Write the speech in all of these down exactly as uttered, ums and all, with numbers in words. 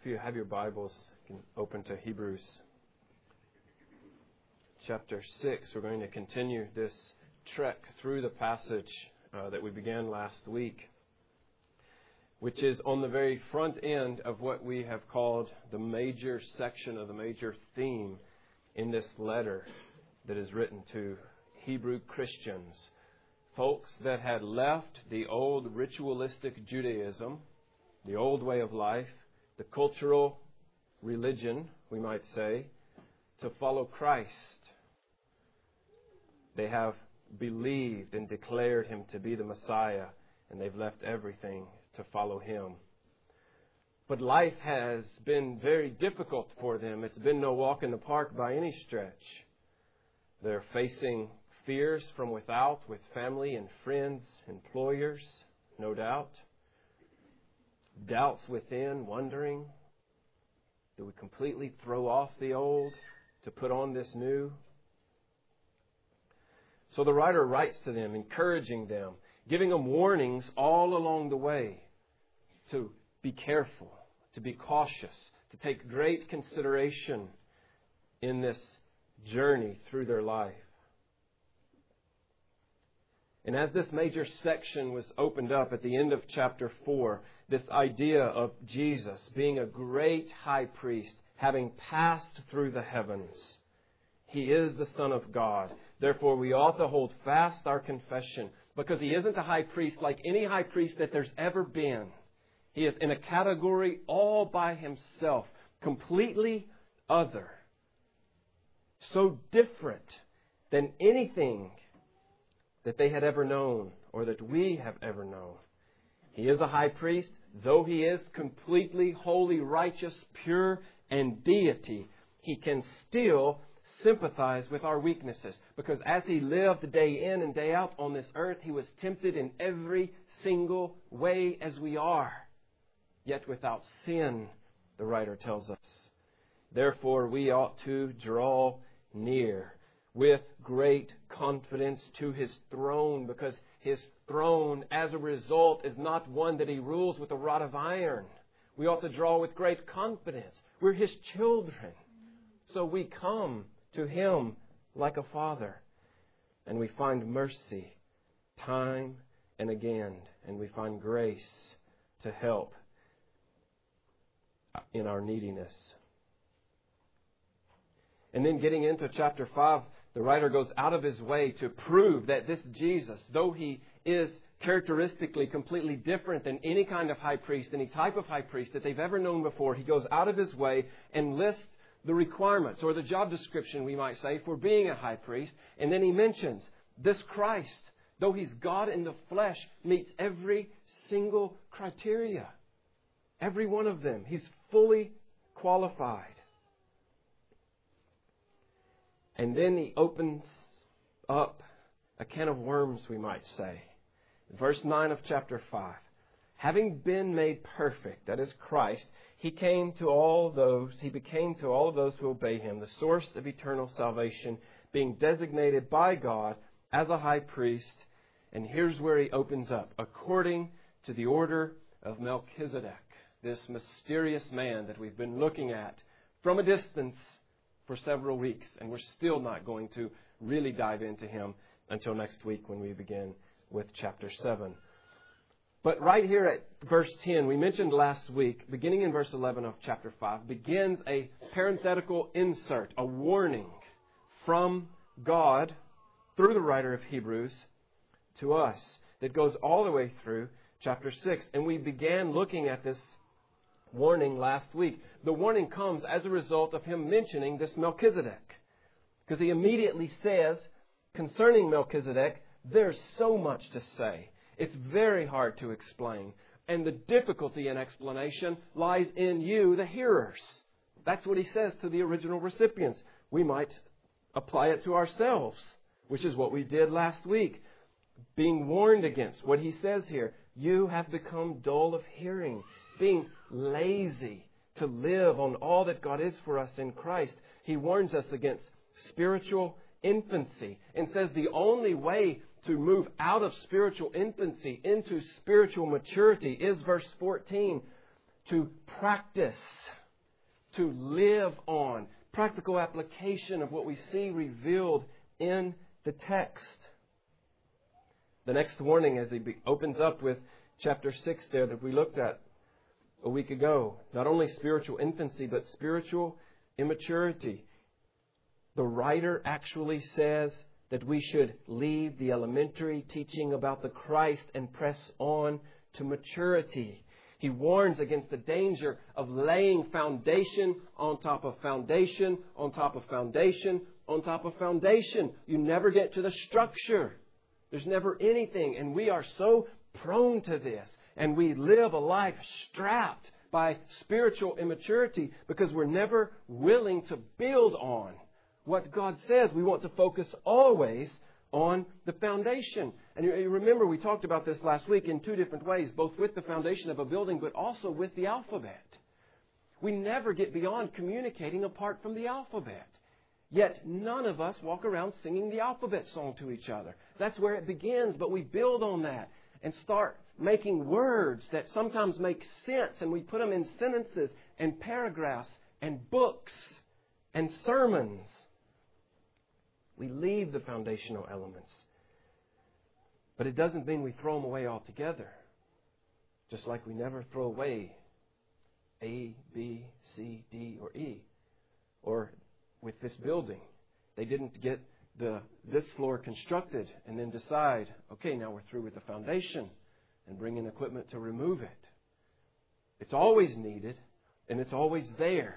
If you have your Bibles, you can open to Hebrews chapter six. We're going to continue this trek through the passage uh, that we began last week, which is on the very front end of what we have called the major section of the major theme in this letter that is written to Hebrew Christians, folks that had left the old ritualistic Judaism, the old way of life, the cultural religion, we might say, to follow Christ. They have believed and declared Him to be the Messiah, and they've left everything to follow Him. But life has been very difficult for them. It's been no walk in the park by any stretch. They're facing fears from without with family and friends, employers, no doubt. Doubts within, wondering, do we completely throw off the old to put on this new? So the writer writes to them, encouraging them, giving them warnings all along the way to be careful, to be cautious, to take great consideration in this journey through their life. And as this major section was opened up at the end of chapter four, this idea of Jesus being a great high priest, having passed through the heavens. He is the Son of God. Therefore, we ought to hold fast our confession, because He isn't a high priest like any high priest that there's ever been. He is in a category all by Himself, completely other. So different than anything that they had ever known or that we have ever known. He is a high priest, though He is completely holy, righteous, pure, and deity. He can still sympathize with our weaknesses, because as He lived day in and day out on this earth, He was tempted in every single way as we are, yet without sin, the writer tells us. Therefore, we ought to draw near with great confidence to His throne, because His throne, as a result, is not one that He rules with a rod of iron. We ought to draw with great confidence. We're His children. So we come to Him like a father, and we find mercy time and again, and we find grace to help in our neediness. And then getting into chapter five, the writer goes out of his way to prove that this Jesus, though He is characteristically completely different than any kind of high priest, any type of high priest that they've ever known before, He goes out of His way and lists the requirements, or the job description, we might say, for being a high priest. And then He mentions this Christ, though He's God in the flesh, meets every single criteria. Every one of them. He's fully qualified. And then He opens up a can of worms, we might say. Verse nine of chapter five. Having been made perfect, that is Christ, He came to all those, He became to all of those who obey Him, the source of eternal salvation, being designated by God as a high priest. And here's where He opens up. According to the order of Melchizedek, this mysterious man that we've been looking at from a distance for several weeks, and we're still not going to really dive into him until next week when we begin with chapter seven. But right here at verse ten, we mentioned last week, beginning in verse eleven of chapter five, begins a parenthetical insert, a warning from God through the writer of Hebrews to us that goes all the way through chapter six. And we began looking at this warning last week. The warning comes as a result of him mentioning this Melchizedek. Because he immediately says, concerning Melchizedek, there's so much to say. It's very hard to explain. And the difficulty in explanation lies in you, the hearers. That's what he says to the original recipients. We might apply it to ourselves, which is what we did last week. Being warned against what he says here. You have become dull of hearing. Being lazy to live on all that God is for us in Christ. He warns us against spiritual infancy and says the only way to move out of spiritual infancy into spiritual maturity is, verse fourteen, to practice to live on. Practical application of what we see revealed in the text. The next warning as he be- opens up with chapter six there that we looked at a week ago. Not only spiritual infancy, but spiritual immaturity. The writer actually says that we should leave the elementary teaching about the Christ and press on to maturity. He warns against the danger of laying foundation on top of foundation, on top of foundation, on top of foundation. You never get to the structure. There's never anything. And we are so prone to this. And we live a life strapped by spiritual immaturity because we're never willing to build on what God says. We want to focus always on the foundation. And you remember we talked about this last week in two different ways, both with the foundation of a building, but also with the alphabet. We never get beyond communicating apart from the alphabet. Yet none of us walk around singing the alphabet song to each other. That's where it begins, but we build on that and start making words that sometimes make sense, and we put them in sentences and paragraphs and books and sermons. We leave the foundational elements. But it doesn't mean we throw them away altogether. Just like we never throw away A, B, C, D, or E. Or with this building, they didn't get the this floor constructed and then decide, okay, now we're through with the foundation and bring in equipment to remove it. It's always needed and it's always there.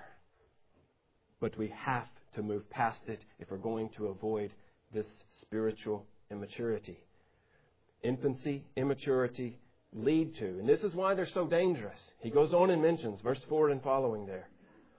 But we have to move past it if we're going to avoid this spiritual immaturity. Infancy, immaturity lead to. And this is why they're so dangerous. He goes on and mentions, verse four and following there,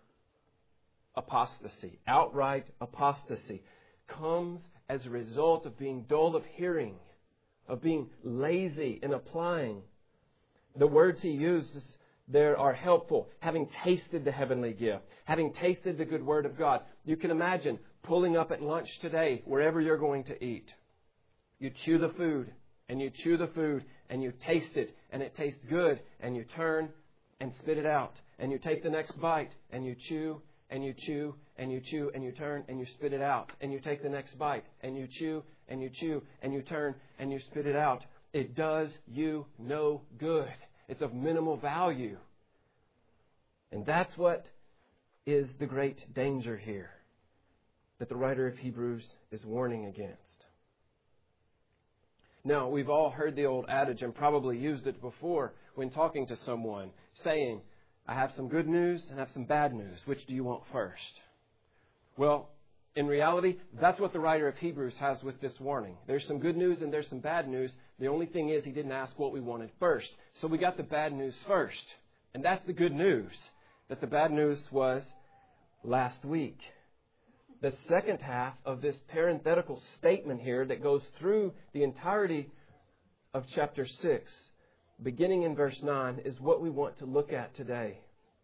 apostasy, outright apostasy, comes as a result of being dull of hearing, of being lazy in applying. The words he uses there are helpful. Having tasted the heavenly gift, having tasted the good word of God. You can imagine pulling up at lunch today, wherever you're going to eat. You chew the food, and you chew the food, and you taste it, and it tastes good, and you turn and spit it out. And you take the next bite, and you chew, and you chew, and you chew, and you turn, and you spit it out. And you take the next bite, and you chew, and you chew, and you turn, and you spit it out. It does you no good. It's of minimal value. And that's what is the great danger here that the writer of Hebrews is warning against. Now, we've all heard the old adage and probably used it before when talking to someone, saying, I have some good news and I have some bad news. Which do you want first? Well, in reality, that's what the writer of Hebrews has with this warning. There's some good news and there's some bad news. The only thing is he didn't ask what we wanted first. So we got the bad news first. And that's the good news. That the bad news was last week. The second half of this parenthetical statement here that goes through the entirety of chapter six, beginning in verse nine, is what we want to look at today.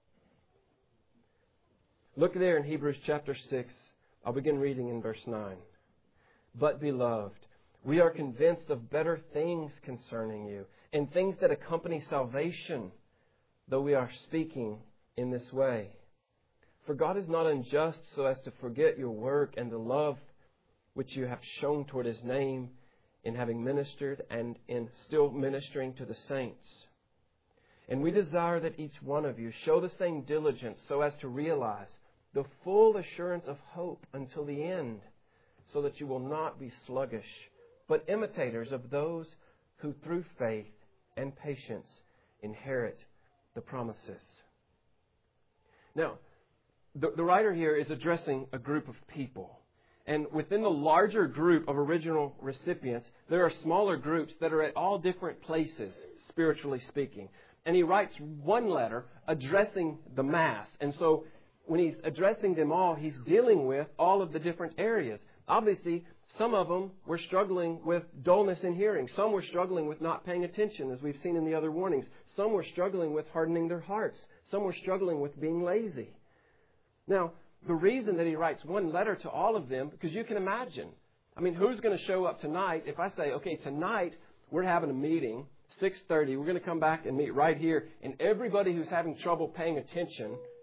Look there in Hebrews chapter six. I'll begin reading in verse nine. But, beloved, we are convinced of better things concerning you, and things that accompany salvation, though we are speaking in this way. For God is not unjust so as to forget your work and the love which you have shown toward His name in having ministered and in still ministering to the saints. And we desire that each one of you show the same diligence so as to realize the full assurance of hope until the end, so that you will not be sluggish, but imitators of those who through faith and patience inherit the promises. Now, the, the writer here is addressing a group of people. And within the larger group of original recipients, there are smaller groups that are at all different places, spiritually speaking. And he writes one letter addressing the mass. And so when he's addressing them all, he's dealing with all of the different areas. Obviously, some of them were struggling with dullness in hearing. Some were struggling with not paying attention, as we've seen in the other warnings. Some were struggling with hardening their hearts. Some were struggling with being lazy. Now, the reason that he writes one letter to all of them, because you can imagine, I mean, who's going to show up tonight if I say, okay, tonight we're having a meeting, six thirty, we're going to come back and meet right here, and everybody who's having trouble paying attention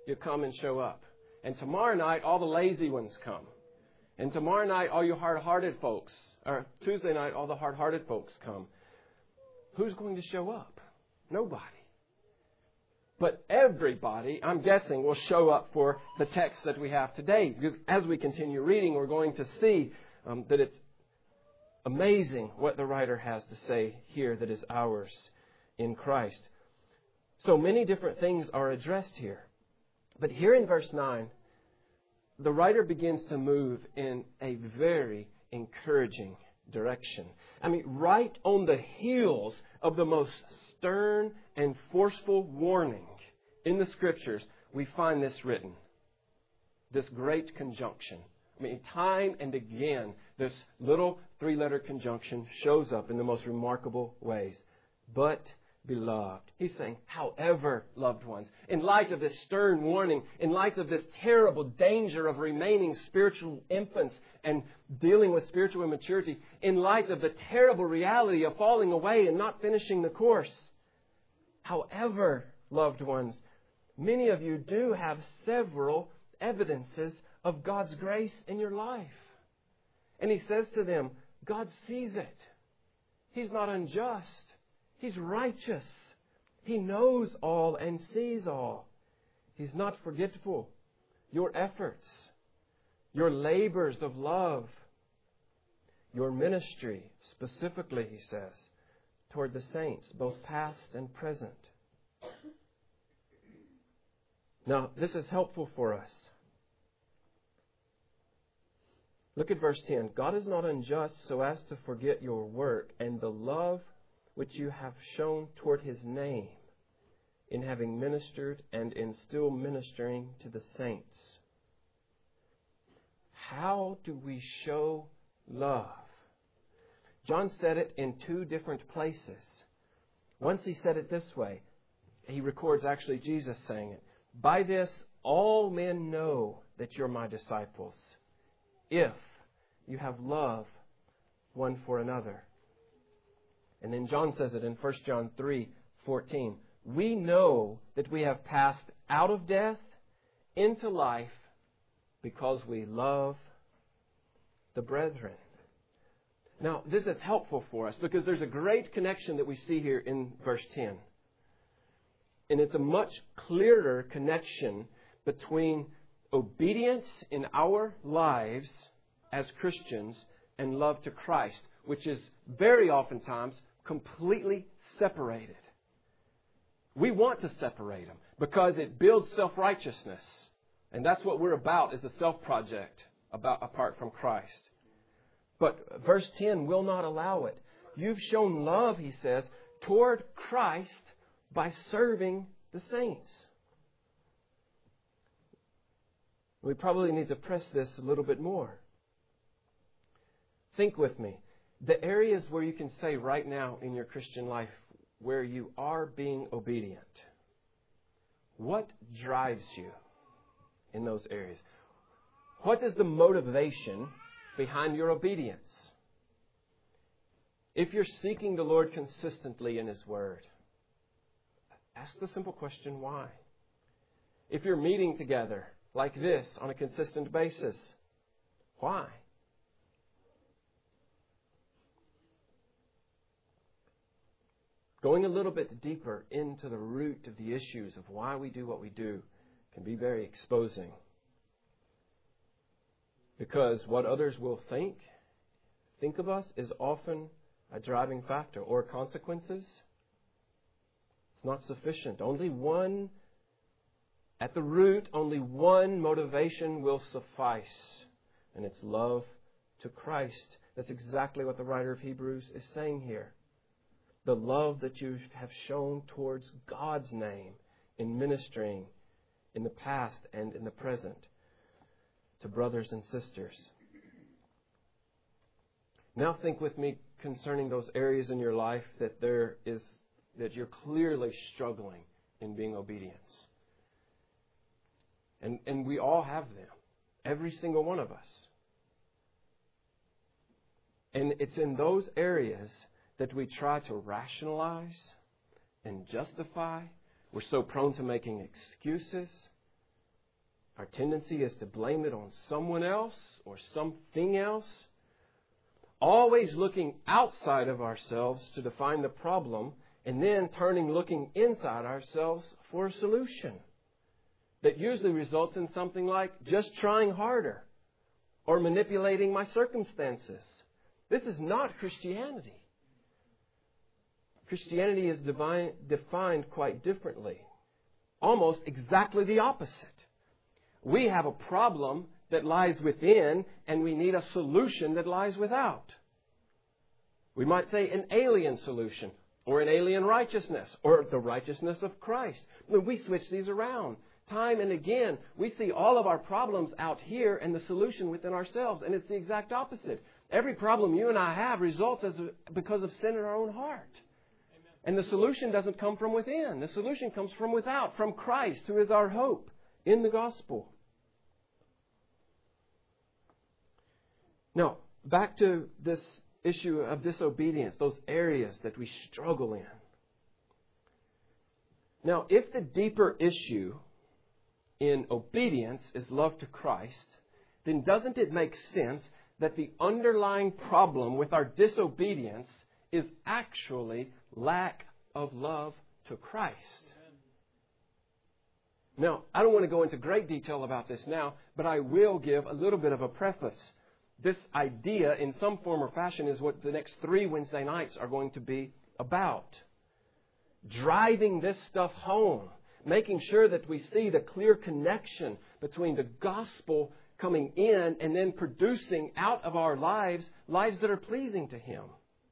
you come and show up. And tomorrow night, all the lazy ones come. And tomorrow night, all you hard-hearted folks, or Tuesday night, all the hard-hearted folks come. Who's going to show up? Nobody. But everybody, I'm guessing, will show up for the text that we have today. Because as we continue reading, we're going to see um, that it's amazing what the writer has to say here that is ours in Christ. So many different things are addressed here. But here in verse nine, the writer begins to move in a very encouraging direction. I mean, right on the heels of the most stern and forceful warning in the Scriptures, we find this written. This great conjunction. I mean, time and again, this little three-letter conjunction shows up in the most remarkable ways. But, beloved. He's saying, however, loved ones, in light of this stern warning, in light of this terrible danger of remaining spiritual infants and dealing with spiritual immaturity, in light of the terrible reality of falling away and not finishing the course, however, loved ones, many of you do have several evidences of God's grace in your life. And he says to them, God sees it. He's not unjust. He's righteous. He knows all and sees all. He's not forgetful. Your efforts, your labors of love, your ministry, specifically, he says, toward the saints, both past and present. Now, this is helpful for us. Look at verse ten. God is not unjust so as to forget your work and the love which you have shown toward His name in having ministered and in still ministering to the saints. How do we show love? John said it in two different places. Once he said it this way. He records actually Jesus saying it. By this all men know that you're my disciples, if you have love one for another. And then John says it in First John three fourteen. We know that we have passed out of death into life because we love the brethren. Now, this is helpful for us because there's a great connection that we see here in verse ten. And it's a much clearer connection between obedience in our lives as Christians and love to Christ, which is very oftentimes completely separated. We want to separate them because it builds self-righteousness. And that's what we're about, is the self-project about apart from Christ. But verse ten will not allow it. You've shown love, he says, toward Christ by serving the saints. We probably need to press this a little bit more. Think with me. The areas where you can say right now in your Christian life where you are being obedient. What drives you in those areas? What is the motivation behind your obedience? If you're seeking the Lord consistently in His Word, ask the simple question, why? If you're meeting together like this on a consistent basis, why? Going a little bit deeper into the root of the issues of why we do what we do can be very exposing. Because what others will think, think of us is often a driving factor, or consequences. It's not sufficient. Only one, at the root, only one motivation will suffice, and it's love to Christ. That's exactly what the writer of Hebrews is saying here. The love that you have shown towards God's name in ministering in the past and in the present to brothers and sisters. Now think with me concerning those areas in your life that there is that you're clearly struggling in being obedient. And and we all have them. Every single one of us. And it's in those areas that we try to rationalize and justify. We're so prone to making excuses. Our tendency is to blame it on someone else or something else, always looking outside of ourselves to define the problem, and then turning looking inside ourselves for a solution that usually results in something like just trying harder or manipulating my circumstances. This is not Christianity. Christianity is divine, defined quite differently, almost exactly the opposite. We have a problem that lies within, and we need a solution that lies without. We might say an alien solution, or an alien righteousness, or the righteousness of Christ. When we switch these around, time and again, we see all of our problems out here and the solution within ourselves, and it's the exact opposite. Every problem you and I have results as a, because of sin in our own heart. Amen. And the solution doesn't come from within. The solution comes from without, from Christ, who is our hope in the gospel. Now, back to this issue of disobedience, those areas that we struggle in. Now, if the deeper issue in obedience is love to Christ, then doesn't it make sense that the underlying problem with our disobedience is actually lack of love to Christ? Now, I don't want to go into great detail about this now, but I will give a little bit of a preface. This idea, in some form or fashion, is what the next three Wednesday nights are going to be about. Driving this stuff home. Making sure that we see the clear connection between the gospel coming in and then producing out of our lives, lives that are pleasing to Him.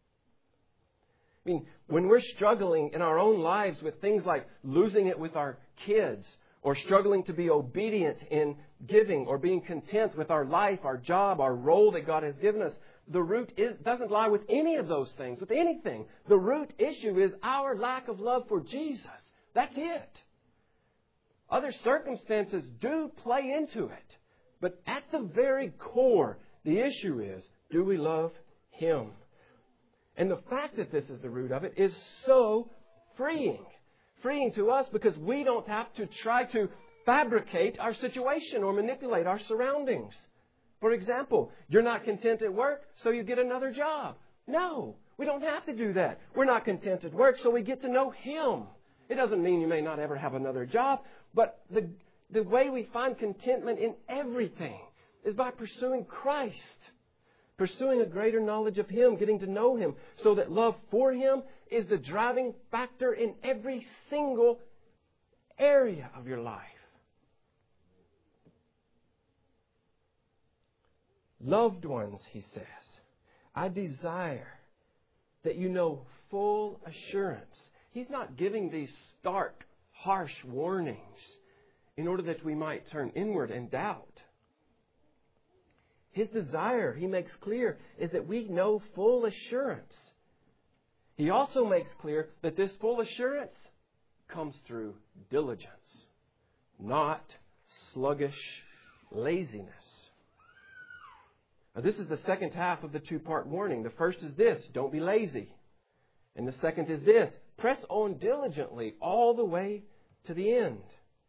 I mean, when we're struggling in our own lives with things like losing it with our kids, or struggling to be obedient in giving, or being content with our life, our job, our role that God has given us, the root is, doesn't lie with any of those things, with anything. The root issue is our lack of love for Jesus. That's it. Other circumstances do play into it. But at the very core, the issue is, do we love Him? And the fact that this is the root of it is so freeing. Freeing to us because we don't have to try to fabricate our situation or manipulate our surroundings. For example, you're not content at work, so you get another job. No, we don't have to do that. We're not content at work, so we get to know Him. It doesn't mean you may not ever have another job, but the, the way we find contentment in everything is by pursuing Christ. Pursuing a greater knowledge of Him, getting to know Him, so that love for Him is the driving factor in every single area of your life. Loved ones, he says, I desire that you know full assurance. He's not giving these stark, harsh warnings in order that we might turn inward and doubt. His desire, he makes clear, is that we know full assurance. He also makes clear that this full assurance comes through diligence, not sluggish laziness. Now, this is the second half of the two-part warning. The first is this, don't be lazy. And the second is this, press on diligently all the way to the end.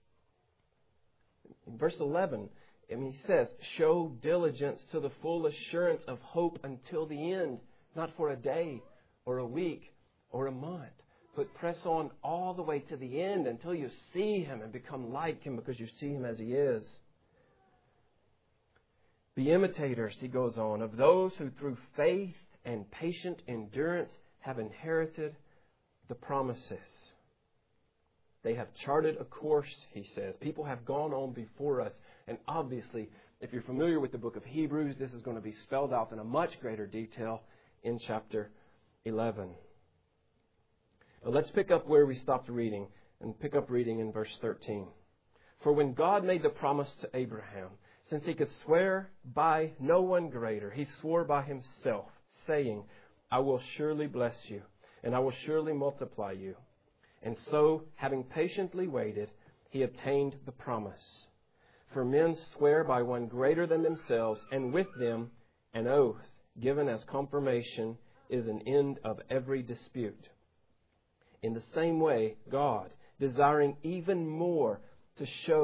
In verse eleven, I mean, he says, show diligence to the full assurance of hope until the end, not for a day or a week or a month, but press on all the way to the end until you see Him and become like Him because you see Him as He is. Be imitators, he goes on, of those who through faith and patient endurance have inherited the promises. They have charted a course, he says. People have gone on before us. And obviously, if you're familiar with the book of Hebrews, this is going to be spelled out in a much greater detail in chapter eleven. But let's pick up where we stopped reading and pick up reading in verse thirteen. For when God made the promise to Abraham, since he could swear by no one greater, he swore by himself, saying, I will surely bless you, and I will surely multiply you. And so, having patiently waited, he obtained the promise. For men swear by one greater than themselves, and with them an oath given as confirmation is an end of every dispute. In the same way, God, desiring even more to show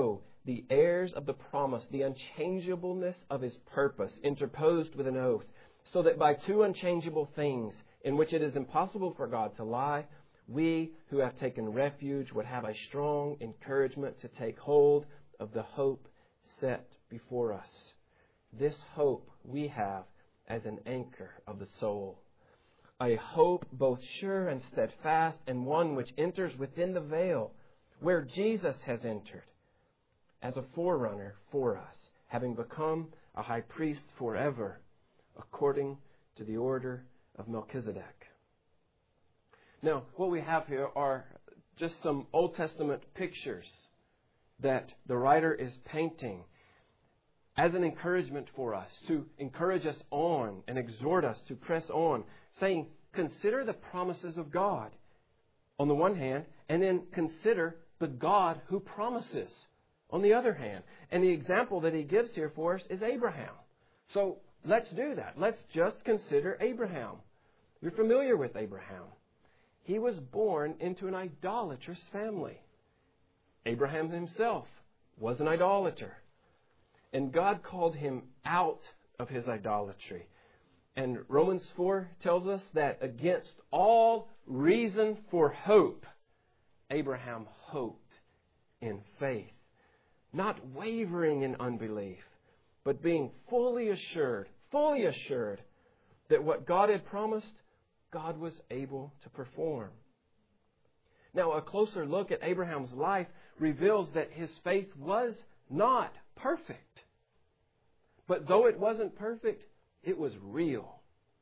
the heirs of the promise, the unchangeableness of His purpose, interposed with an oath, so that by two unchangeable things, in which it is impossible for God to lie, we who have taken refuge would have a strong encouragement to take hold of the hope set before us. This hope we have as an anchor of the soul. A hope both sure and steadfast, and one which enters within the veil, where Jesus has entered, as a forerunner for us, having become a high priest forever, according to the order of Melchizedek. Now, what we have here are just some Old Testament pictures that the writer is painting as an encouragement for us, to encourage us on and exhort us to press on, saying, consider the promises of God on the one hand, and then consider the God who promises on the other hand. And the example that he gives here for us is Abraham. So let's do that. Let's just consider Abraham. You're familiar with Abraham. He was born into an idolatrous family. Abraham himself was an idolater. And God called him out of his idolatry. And Romans four tells us that against all reason for hope, Abraham hoped in faith, not wavering in unbelief, but being fully assured, fully assured that what God had promised, God was able to perform. Now, a closer look at Abraham's life reveals that his faith was not perfect. But though it wasn't perfect, it was real.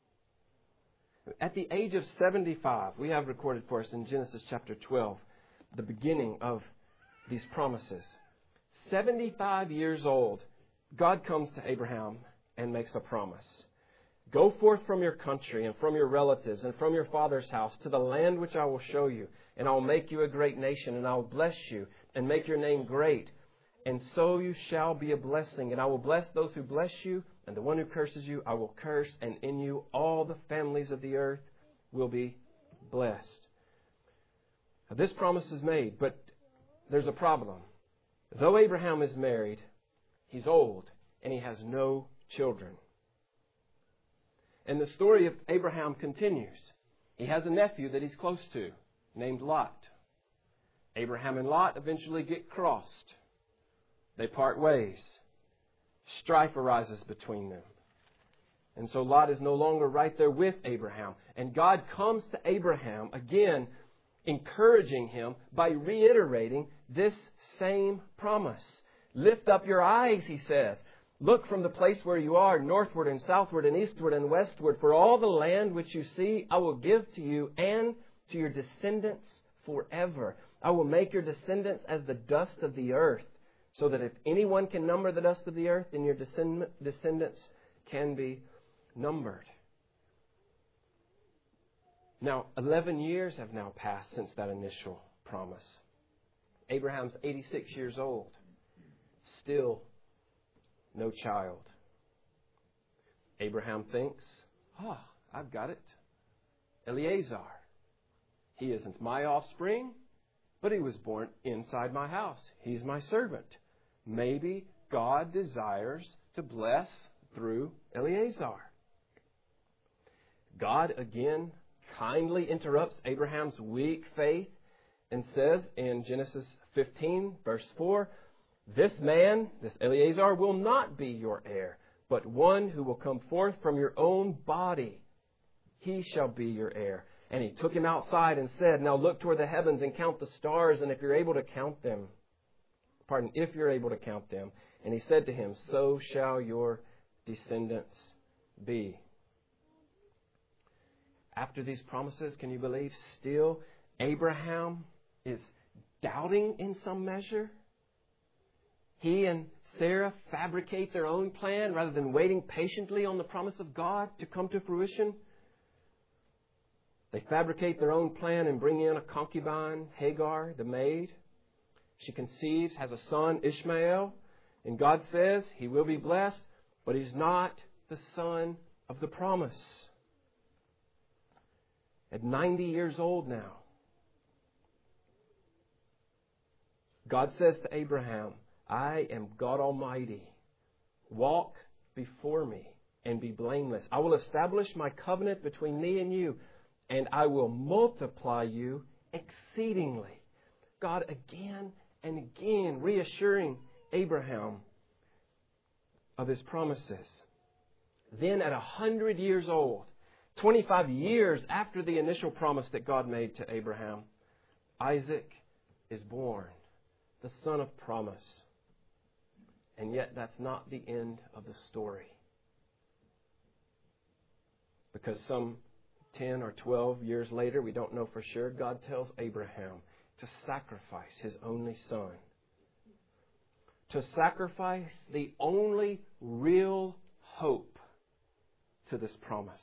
At the age of seventy-five, we have recorded for us in Genesis chapter twelve, the beginning of these promises. seventy-five years old, God comes to Abraham and makes a promise. Go forth from your country and from your relatives and from your father's house to the land which I will show you, and I will make you a great nation, and I will bless you and make your name great. And so you shall be a blessing, and I will bless those who bless you, and the one who curses you I will curse, and in you all the families of the earth will be blessed. Now, this promise is made, but there's a problem. Though Abraham is married, he's old, and he has no children. And the story of Abraham continues. He has a nephew that he's close to, named Lot. Abraham and Lot eventually get crossed. They part ways. Strife arises between them. And so Lot is no longer right there with Abraham. And God comes to Abraham again, encouraging him by reiterating this same promise. Lift up your eyes, he says. Look from the place where you are, northward and southward and eastward and westward. For all the land which you see, I will give to you and to your descendants forever. I will make your descendants as the dust of the earth, so that if anyone can number the dust of the earth, then your descendants can be numbered. Now, eleven years have now passed since that initial promise. Abraham's eighty-six years old. Still no child. Abraham thinks, ah, oh, I've got it. Eliezer. He isn't my offspring, but he was born inside my house. He's my servant. Maybe God desires to bless through Eliezer. God again kindly interrupts Abraham's weak faith and says in Genesis fifteen, verse four, this man, this Eliezer, will not be your heir, but one who will come forth from your own body. He shall be your heir. And he took him outside and said, now look toward the heavens and count the stars, and if you're able to count them, pardon, if you're able to count them. And he said to him, so shall your descendants be. After these promises, can you believe, still Abraham is doubting in some measure? He and Sarah fabricate their own plan rather than waiting patiently on the promise of God to come to fruition. They fabricate their own plan and bring in a concubine, Hagar, the maid. She conceives, has a son, Ishmael. And God says he will be blessed, but he's not the son of the promise. At ninety years old now, God says to Abraham, I am God Almighty. Walk before me and be blameless. I will establish my covenant between me and you, and I will multiply you exceedingly. God again and again reassuring Abraham of his promises. Then at a hundred years old, twenty-five years after the initial promise that God made to Abraham, Isaac is born, the son of promise. And yet that's not the end of the story. Because some ten or twelve years later, we don't know for sure, God tells Abraham to sacrifice his only son. To sacrifice the only real hope to this promise.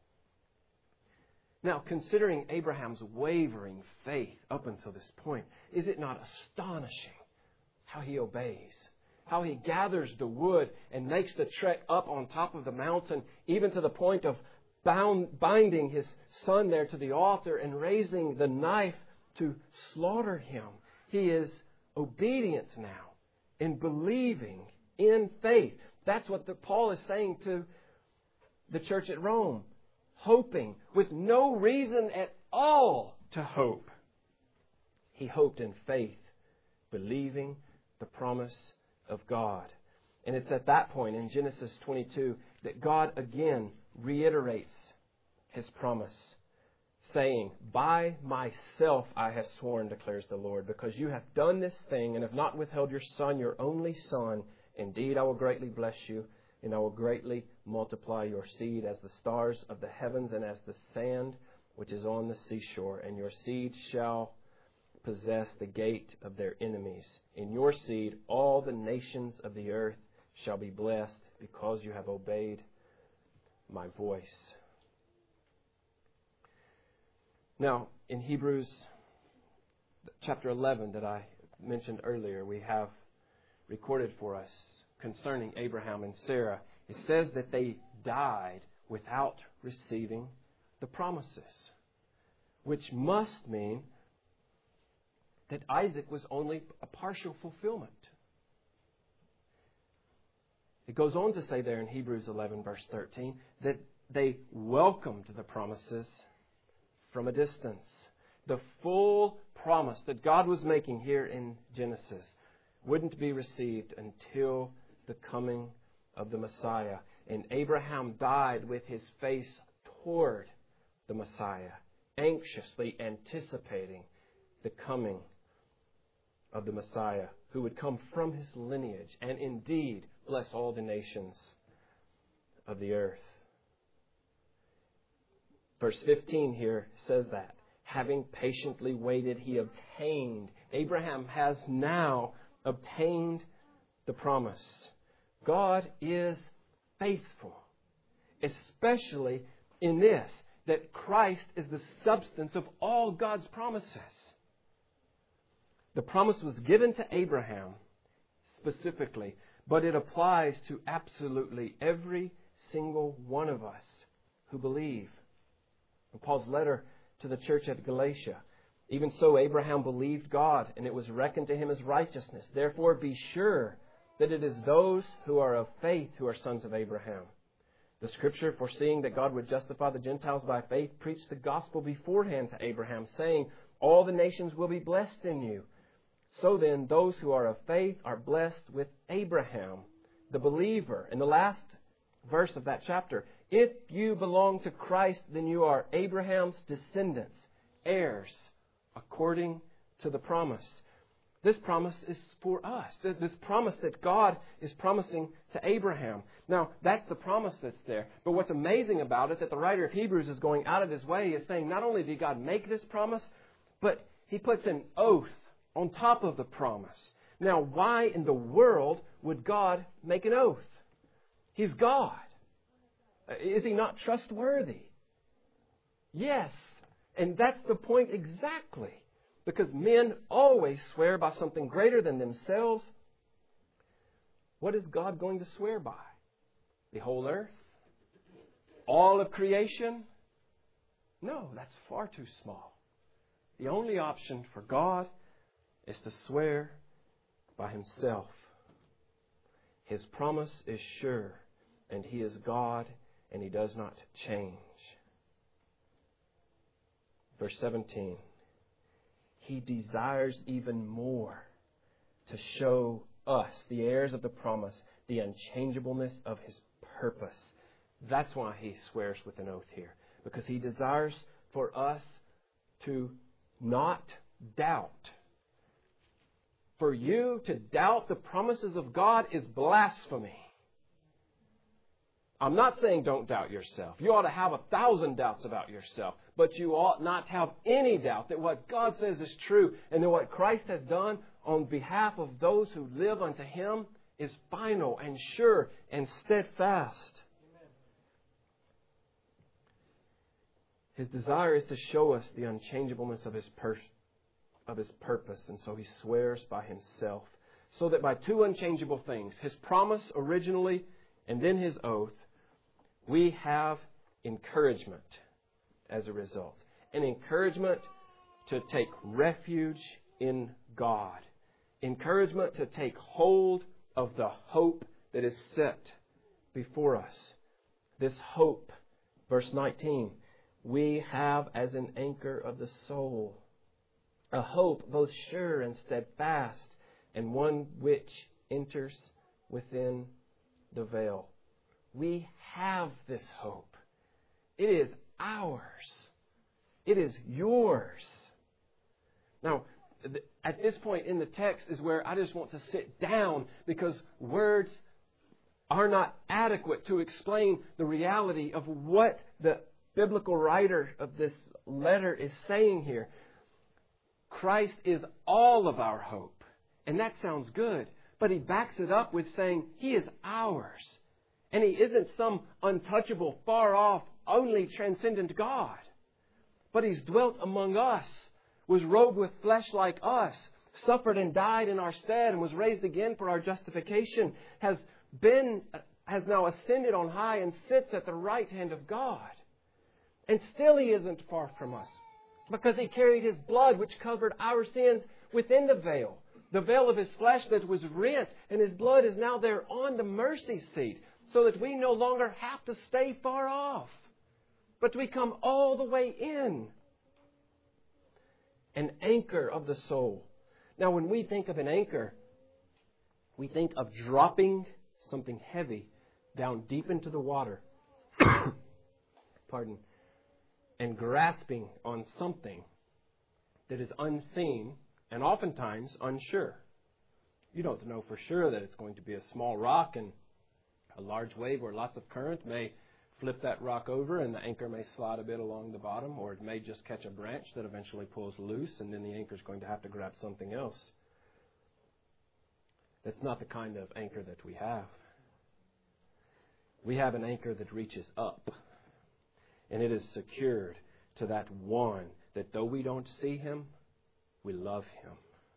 Now, considering Abraham's wavering faith up until this point, is it not astonishing how he obeys? How he gathers the wood and makes the trek up on top of the mountain, even to the point of bound, binding his son there to the altar and raising the knife to slaughter him. He is obedient now in believing in faith. That's what the, Paul is saying to the church at Rome. Hoping with no reason at all to hope. He hoped in faith, believing the promise of God. And it's at that point in Genesis twenty-two that God again reiterates His promise, saying, "By myself I have sworn, declares the Lord, because you have done this thing and have not withheld your son, your only son. Indeed, I will greatly bless you, and I will greatly multiply your seed as the stars of the heavens and as the sand which is on the seashore. And your seed shall possess the gate of their enemies. In your seed all the nations of the earth shall be blessed, because you have obeyed my voice." Now, in Hebrews chapter eleven that I mentioned earlier, we have recorded for us concerning Abraham and Sarah. It says that they died without receiving the promises, which must mean that Isaac was only a partial fulfillment. It goes on to say there in Hebrews eleven verse thirteen that they welcomed the promises from a distance. The full promise that God was making here in Genesis wouldn't be received until the coming of the Messiah. And Abraham died with his face toward the Messiah, anxiously anticipating the coming of the Messiah, who would come from his lineage and indeed bless all the nations of the earth. Verse fifteen here says that, having patiently waited, he obtained. Abraham has now obtained the promise. God is faithful, especially in this, that Christ is the substance of all God's promises. The promise was given to Abraham specifically, but it applies to absolutely every single one of us who believe. In Paul's letter to the church at Galatia, even so Abraham believed God, and it was reckoned to him as righteousness. Therefore be sure that it is those who are of faith who are sons of Abraham. The Scripture, foreseeing that God would justify the Gentiles by faith, preached the gospel beforehand to Abraham, saying, all the nations will be blessed in you. So then, those who are of faith are blessed with Abraham, the believer. In the last verse of that chapter, if you belong to Christ, then you are Abraham's descendants, heirs, according to the promise. This promise is for us. This promise that God is promising to Abraham. Now, that's the promise that's there. But what's amazing about it, that the writer of Hebrews is going out of his way, is saying not only did God make this promise, but He puts an oath on top of the promise. Now, why in the world would God make an oath? He's God. Is He not trustworthy? Yes. And that's the point exactly. Because men always swear by something greater than themselves. What is God going to swear by? The whole earth? All of creation? No, that's far too small. The only option for God is to swear by Himself. His promise is sure, and He is God, and He does not change. Verse seventeen. He desires even more to show us, the heirs of the promise, the unchangeableness of His purpose. That's why He swears with an oath here. Because He desires for us to not doubt. For you to doubt the promises of God is blasphemy. I'm not saying don't doubt yourself. You ought to have a thousand doubts about yourself. But you ought not have any doubt that what God says is true and that what Christ has done on behalf of those who live unto Him is final and sure and steadfast. His desire is to show us the unchangeableness of His, per- of His purpose. And so He swears by Himself. So that by two unchangeable things, His promise originally and then His oath, we have encouragement as a result. An encouragement to take refuge in God. Encouragement to take hold of the hope that is set before us. This hope, verse nineteen, we have as an anchor of the soul. A hope both sure and steadfast, and one which enters within the veil. We have this hope. It is ours. It is yours. Now, at this point in the text is where I just want to sit down because words are not adequate to explain the reality of what the biblical writer of this letter is saying here. Christ is all of our hope. And that sounds good. But he backs it up with saying He is ours. And He isn't some untouchable, far off, only transcendent God. But He's dwelt among us, was robed with flesh like us, suffered and died in our stead, and was raised again for our justification, has been, has now ascended on high and sits at the right hand of God. And still He isn't far from us, because He carried His blood, which covered our sins, within the veil. The veil of His flesh that was rent, and His blood is now there on the mercy seat, so that we no longer have to stay far off, but we come all the way in. An anchor of the soul. Now, when we think of an anchor, we think of dropping something heavy down deep into the water. Pardon. And grasping on something that is unseen and oftentimes unsure. You don't know for sure that it's going to be a small rock and a large wave or lots of current may flip that rock over and the anchor may slide a bit along the bottom, or it may just catch a branch that eventually pulls loose and then the anchor is going to have to grab something else. That's not the kind of anchor that we have. We have an anchor that reaches up, and it is secured to that one that though we don't see Him, we love Him.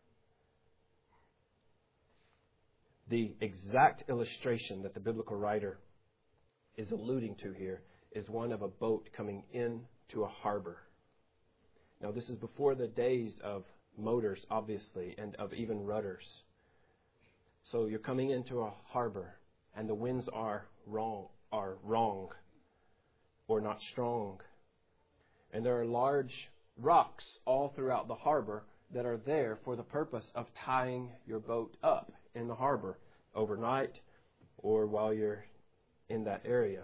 The exact illustration that the biblical writer is alluding to here is one of a boat coming into a harbor. Now, this is before the days of motors, obviously, and of even rudders. So you're coming into a harbor, and the winds are wrong, are wrong, or not strong. And there are large rocks all throughout the harbor that are there for the purpose of tying your boat up in the harbor overnight or while you're in that area.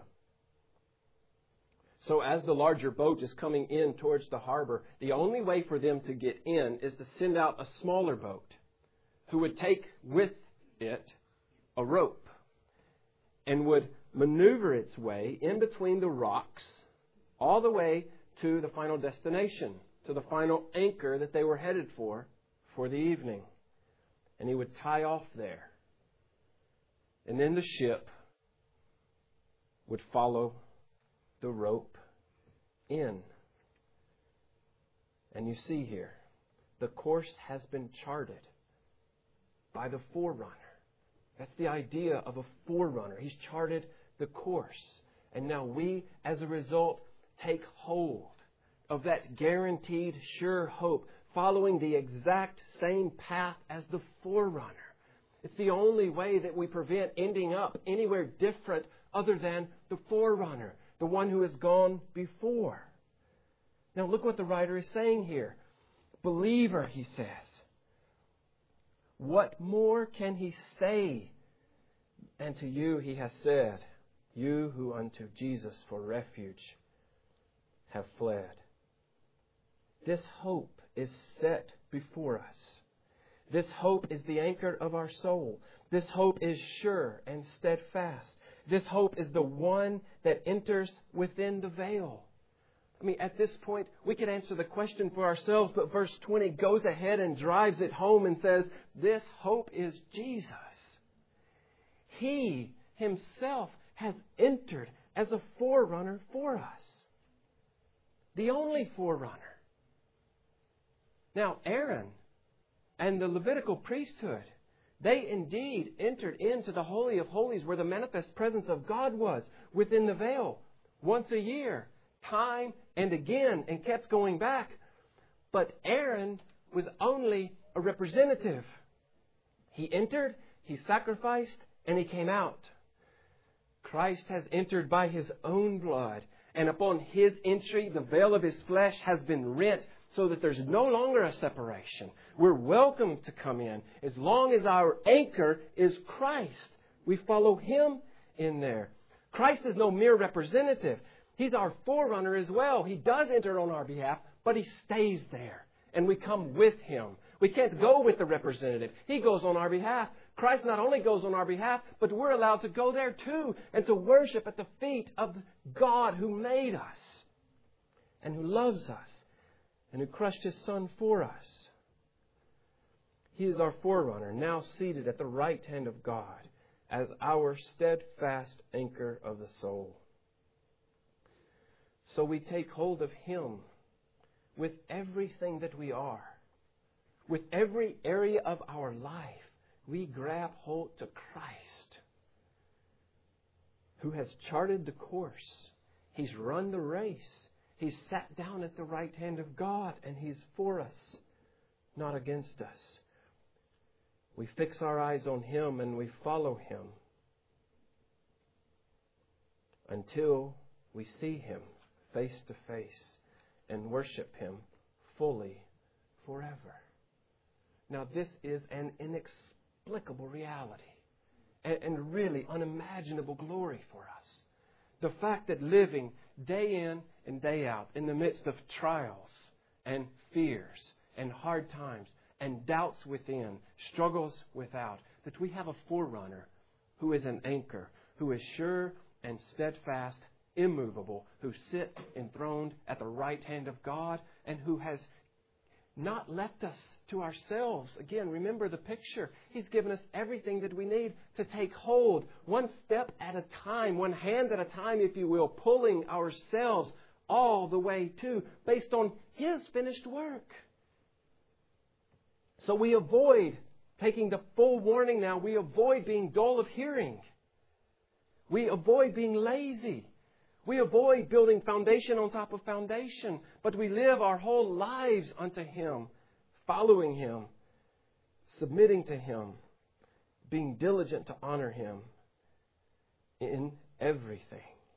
So as the larger boat is coming in towards the harbor, the only way for them to get in is to send out a smaller boat who would take with it a rope and would maneuver its way in between the rocks all the way to the final destination, to the final anchor that they were headed for for the evening. And he would tie off there. And then the ship would follow the rope in. And you see here, the course has been charted by the forerunner. That's the idea of a forerunner. He's charted the course. And now we, as a result, take hold of that guaranteed, sure hope, following the exact same path as the forerunner. It's the only way that we prevent ending up anywhere different other than the forerunner, the one who has gone before. Now look what the writer is saying here. Believer, he says. What more can he say than to you he has said, you who unto Jesus for refuge have fled? This hope is set before us. This hope is the anchor of our soul. This hope is sure and steadfast. This hope is the one that enters within the veil. I mean, at this point, we could answer the question for ourselves, but verse twenty goes ahead and drives it home and says, this hope is Jesus. He Himself has entered as a forerunner for us. The only forerunner. Now, Aaron and the Levitical priesthood, they indeed entered into the Holy of Holies where the manifest presence of God was within the veil once a year, time and again, and kept going back. But Aaron was only a representative. He entered, he sacrificed, and he came out. Christ has entered by His own blood, and upon His entry, the veil of His flesh has been rent, so that there's no longer a separation. We're welcome to come in as long as our anchor is Christ. We follow Him in there. Christ is no mere representative. He's our forerunner as well. He does enter on our behalf, but He stays there. And we come with Him. We can't go with the representative. He goes on our behalf. Christ not only goes on our behalf, but we're allowed to go there too and to worship at the feet of God who made us and who loves us and who crushed His Son for us. He is our forerunner, now seated at the right hand of God as our steadfast anchor of the soul. So we take hold of Him with everything that we are. With every area of our life, we grab hold to Christ, who has charted the course. He's run the race. He's sat down at the right hand of God, and He's for us, not against us. We fix our eyes on Him and we follow Him until we see Him face to face and worship Him fully forever. Now, this is an inexplicable reality and, and really unimaginable glory for us. The fact that living day in and day out in the midst of trials and fears and hard times and doubts within, struggles without, that we have a forerunner who is an anchor, who is sure and steadfast, immovable, who sits enthroned at the right hand of God and who has not left us to ourselves. Again, remember the picture. He's given us everything that we need to take hold, one step at a time, one hand at a time, if you will, pulling ourselves all the way to, based on His finished work. So we avoid taking the full warning now. We avoid being dull of hearing. We avoid being lazy. We avoid building foundation on top of foundation, but we live our whole lives unto Him, following Him, submitting to Him, being diligent to honor Him in everything.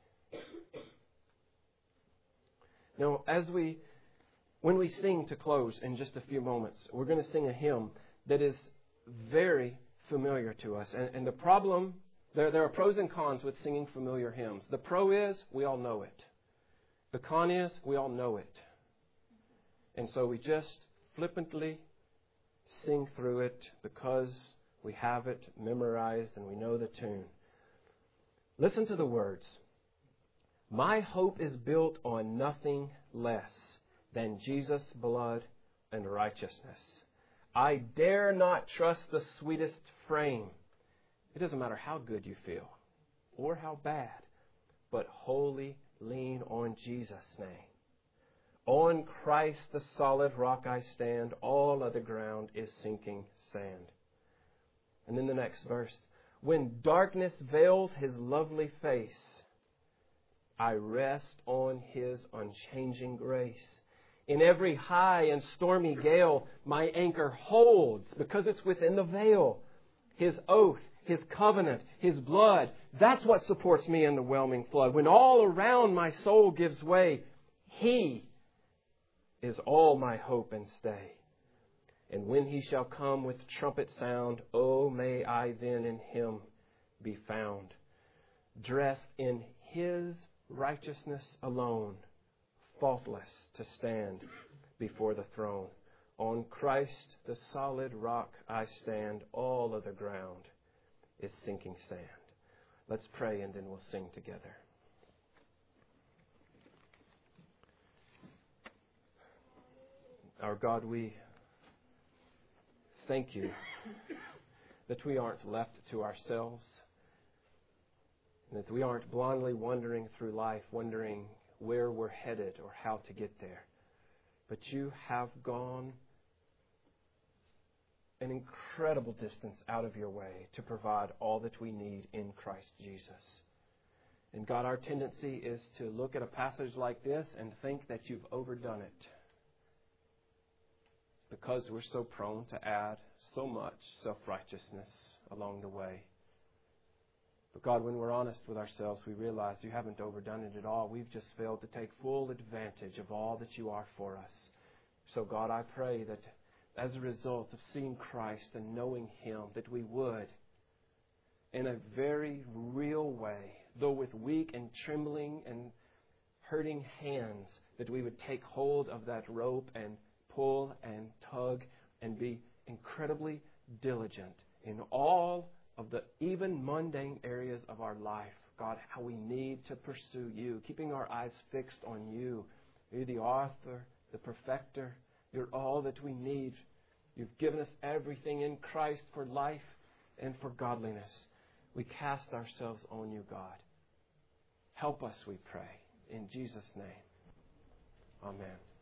Now, as we, when we sing to close in just a few moments, we're going to sing a hymn that is very familiar to us. And, and the problem, there, there are pros and cons with singing familiar hymns. The pro is, we all know it. The con is, we all know it. And so we just flippantly sing through it because we have it memorized and we know the tune. Listen to the words. My hope is built on nothing less than Jesus' blood and righteousness. I dare not trust the sweetest frame. It doesn't matter how good you feel or how bad, but wholly lean on Jesus' name. On Christ the solid rock I stand, all other ground is sinking sand. And then the next verse. When darkness veils His lovely face, I rest on His unchanging grace. In every high and stormy gale, my anchor holds because it's within the veil. His oath, His covenant, His blood. That's what supports me in the whelming flood. When all around my soul gives way, He is all my hope and stay. And when He shall come with trumpet sound, oh, may I then in Him be found, dressed in His righteousness alone, faultless to stand before the throne. On Christ, the solid rock, I stand. All other ground is sinking sand. Let's pray and then we'll sing together. Our God, we thank You that we aren't left to ourselves, and that we aren't blindly wandering through life, wondering where we're headed or how to get there. But You have gone an incredible distance out of Your way to provide all that we need in Christ Jesus. And God, our tendency is to look at a passage like this and think that You've overdone it, because we're so prone to add so much self-righteousness along the way. But God, when we're honest with ourselves, we realize You haven't overdone it at all. We've just failed to take full advantage of all that You are for us. So God, I pray that as a result of seeing Christ and knowing Him, that we would, in a very real way, though with weak and trembling and hurting hands, that we would take hold of that rope and pull and tug and be incredibly diligent in all of the even mundane areas of our life. God, how we need to pursue You, keeping our eyes fixed on You. You're the author, the perfecter. You're all that we need. You've given us everything in Christ for life and for godliness. We cast ourselves on You, God. Help us, we pray. In Jesus' name, amen.